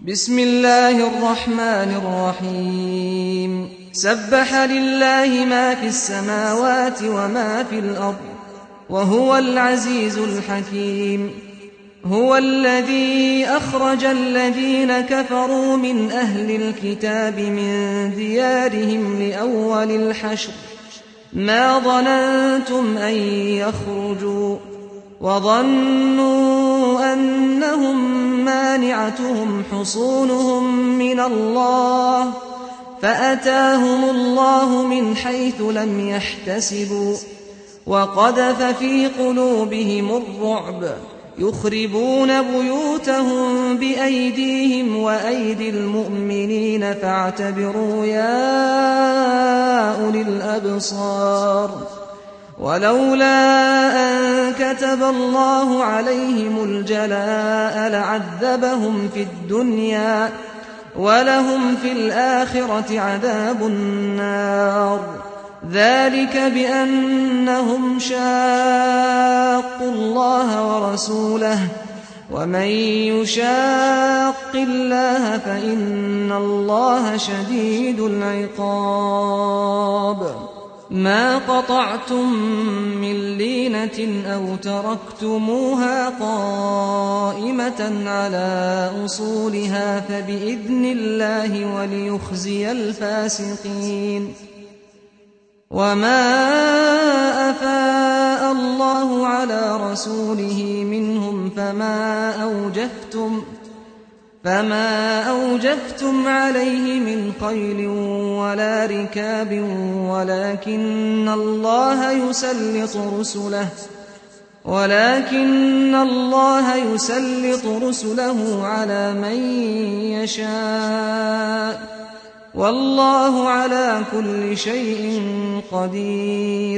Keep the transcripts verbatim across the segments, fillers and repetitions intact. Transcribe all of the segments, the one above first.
بسم الله الرحمن الرحيم سبح لله ما في السماوات وما في الأرض وهو العزيز الحكيم. هو الذي أخرج الذين كفروا من أهل الكتاب من ديارهم لأول الحشر ما ظننتم أن يخرجوا وظنوا أنهم مانعتهم حصونهم من الله فأتاهم الله من حيث لم يحتسبوا وقذف في قلوبهم الرعب يخربون بيوتهم بأيديهم وأيدي المؤمنين فاعتبروا يا أولي الأبصار. ولولا أن كتب الله عليهم الجلاء لعذبهم في الدنيا ولهم في الآخرة عذاب النار ذلك بأنهم شاقوا الله ورسوله ومن يشاق الله فإن الله شديد العقاب. ما قطعتم من لينة أو تركتموها قائمة على أصولها فبإذن الله وليخزي الفاسقين. وما أفاء الله على رسوله منهم فما أوجفتم فما أوجفتم عليه من خيل ولا ركاب ولكن الله يسلط رسله ولكن الله يسلط رسله على من يشاء والله على كل شيء قدير.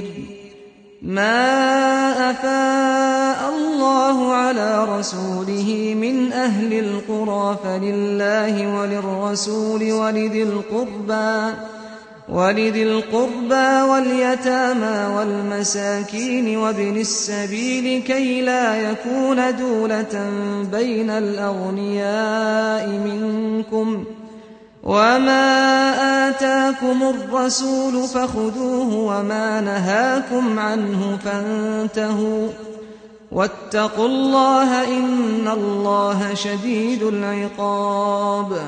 ما أفاء الله على رسوله من أهل القرى فلله وللرسول ولذي القربى ولذي القربى واليتامى والمساكين وابن السبيل كي لا يكون دولة بين الأغنياء منكم وما آتاكم الرسول فخذوه وما نهاكم عنه فانتهوا واتقوا الله إن الله شديد العقاب.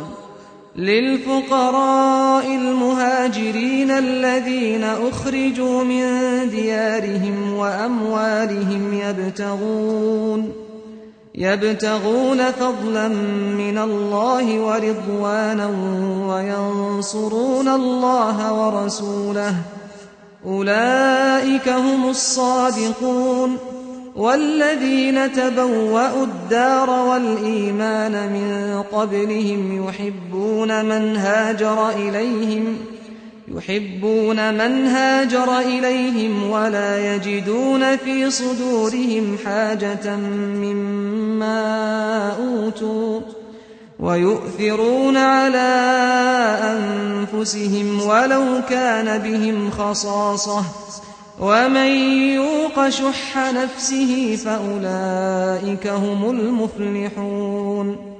للفقراء المهاجرين الذين أخرجوا من ديارهم وأموالهم يبتغون يبتغون فضلا من الله ورضوانا وينصرون الله ورسوله أولئك هم الصادقون. والذين تبوأوا الدار والإيمان من قبلهم يحبون من هاجر إليهم يحبون من هاجر إليهم ولا يجدون في صدورهم حاجة مما أوتوا ويؤثرون على أنفسهم ولو كان بهم خصاصة ومن يوق شح نفسه فأولئك هم المفلحون.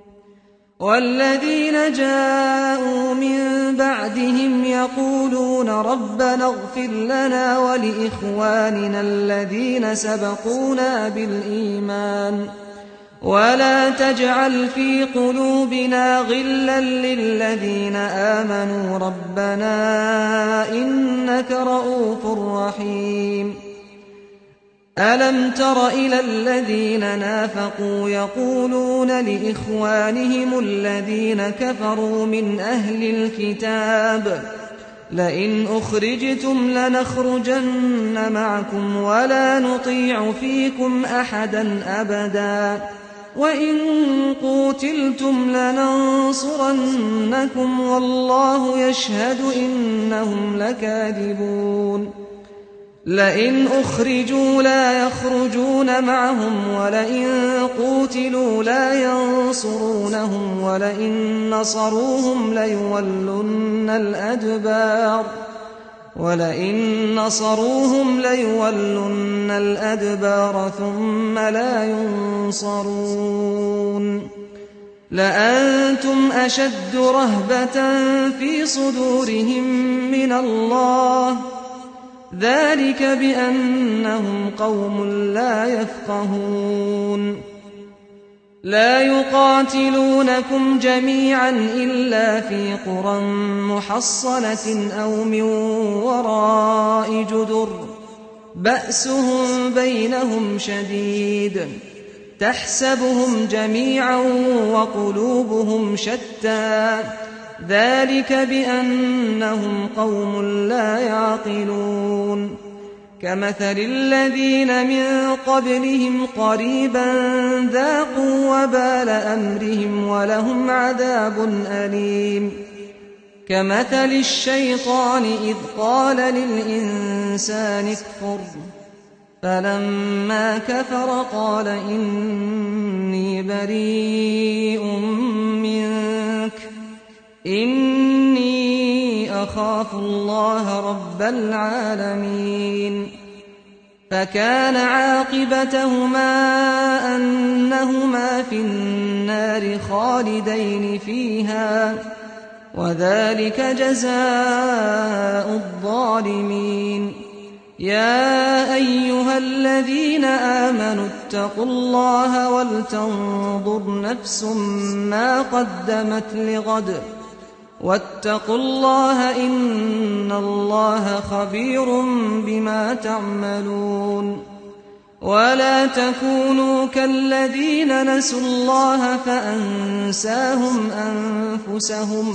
والذين جاءوا من بعدهم يقولون ربنا اغفر لنا ولإخواننا الذين سبقونا بالإيمان ولا تجعل في قلوبنا غلا للذين آمنوا ربنا إنك رؤوف رحيم. ألم تر إلى الذين نافقوا يقولون لإخوانهم الذين كفروا من أهل الكتاب لئن أخرجتم لنخرجن معكم ولا نطيع فيكم أحدا أبدا وإن قوتلتم لننصرنكم والله يشهد إنهم لكاذبون. لئن أخرجوا لا يخرجون معهم ولئن قوتلوا لا ينصرونهم ولئن نصروهم ليولن الأدبار ولئن نصروهم ليولن الأدبار ثم لا ينصرون. لأنتم أشد رهبة في صدورهم من الله، ذلك بأنهم قوم لا يفقهون. لا يقاتلونكم جميعا إلا في قرى محصنة أو من وراء جدر بأسهم بينهم شديد، تحسبهم جميعا وقلوبهم شتى، ذلك بأنهم قوم لا يعقلون. كمثل الذين من قبلهم قريبا ذاقوا وبال أمرهم ولهم عذاب أليم. كمثل الشيطان إذ قال للإنسان اكفر فلما كفر قال إني بريء منك إني أخاف الله رب العالمين. فكان عاقبتهما أنهما في النار خالدين فيها، وذلك جزاء الظالمين. يا أيها الذين آمنوا اتقوا الله ولتنظر نفس ما قدمت لغد واتقوا الله إن الله خبير بما تعملون. ولا تكونوا كالذين نسوا الله فأنساهم أنفسهم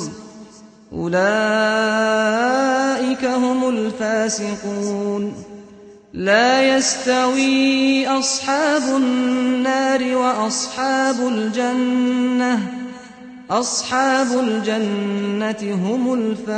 أولئك هم الفاسقون. لا يستوي أصحاب النار وأصحاب الجنة أصحاب الجنة هم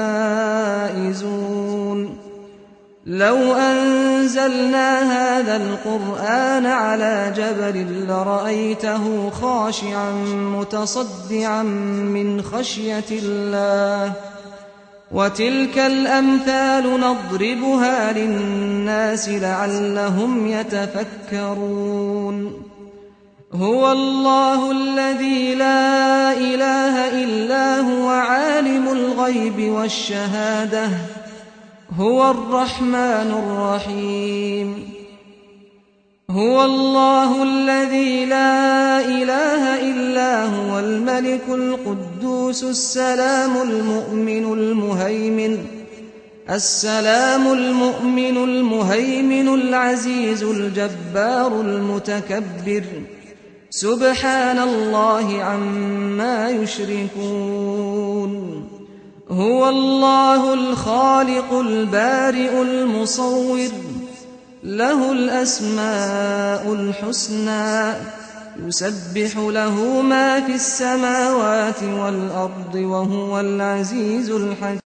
الفائزون. لو أنزلنا هذا القرآن على جبل لرأيته خاشعا متصدعا من خشية الله. وتلك الأمثال نضربها للناس لعلهم يتفكرون. هو الله الذي لا إله إلا هو عالم الغيب والشهادة هو الرحمن الرحيم. هو الله الذي لا إله إلا هو الملك القدوس السلام المؤمن المهيمن السلام المؤمن المهيمن العزيز الجبار المتكبر سبحان الله عما يشركون. هو الله الخالق البارئ المصور له الأسماء الحسنى يسبح له ما في السماوات والأرض وهو العزيز الحكيم.